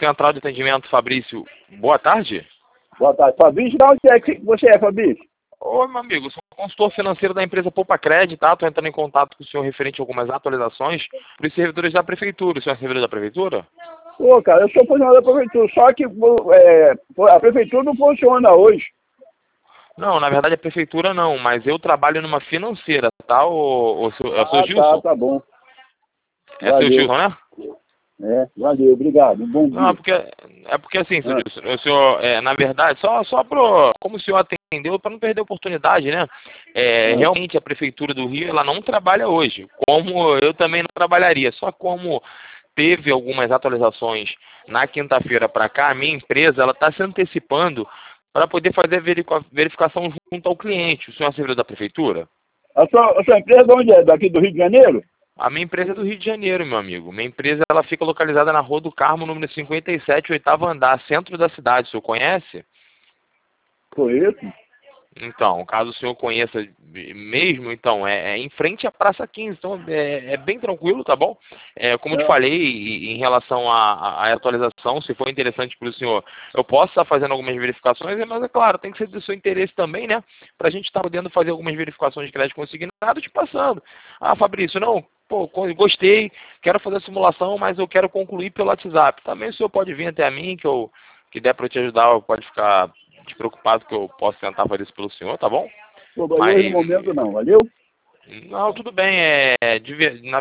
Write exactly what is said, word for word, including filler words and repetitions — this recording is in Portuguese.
Central de Atendimento, Fabrício. Boa tarde. Boa tarde, Fabrício. De onde é que você é, Fabrício? Oi, meu amigo. Sou consultor financeiro da empresa Poupa Cred, tá? Estou entrando em contato com o senhor referente a algumas atualizações para os servidores da Prefeitura. O senhor é servidor da Prefeitura? Pô, cara, eu sou funcionário da Prefeitura, só que é, a Prefeitura não funciona hoje. Não, na verdade a Prefeitura não, mas eu trabalho numa financeira, tá? O, o, seu, é o seu Ah, Gilson? tá, tá bom. É seu Valeu. Gilson, né? É, valeu, obrigado. Bom dia. Não, porque, é porque assim, Ah. o senhor, é, na verdade, só, só pro, como o senhor atendeu, para não perder a oportunidade, né? É, Ah. realmente a Prefeitura do Rio, ela não trabalha hoje, como eu também não trabalharia, só como teve algumas atualizações na quinta-feira para cá, a minha empresa, ela está se antecipando para poder fazer a verifica- verificação junto ao cliente. O senhor é servidor da Prefeitura? A sua, a sua empresa de onde é? Daqui do Rio de Janeiro? A minha empresa é do Rio de Janeiro, meu amigo. Minha empresa ela fica localizada na Rua do Carmo, número cinquenta e sete, oitavo andar, centro da cidade. O senhor conhece? Conheço. Então, caso o senhor conheça mesmo, então, é, é em frente à Praça quinze, então é, é bem tranquilo, tá bom? É, como eu te É. falei, e- em relação à, à atualização, se for interessante para o senhor, eu posso estar fazendo algumas verificações, mas é claro, tem que ser do seu interesse também, né? Para a gente estar podendo fazer algumas verificações de crédito consignado te passando. Ah, Fabrício, não, pô, gostei, quero fazer a simulação, mas eu quero concluir pelo WhatsApp. Também o senhor pode vir até a mim, que eu que der para eu te ajudar, pode ficar despreocupado que eu posso tentar fazer isso pelo senhor, tá bom? Pô, valeu Mas, no momento não, valeu? não, tudo bem, é, de ver- na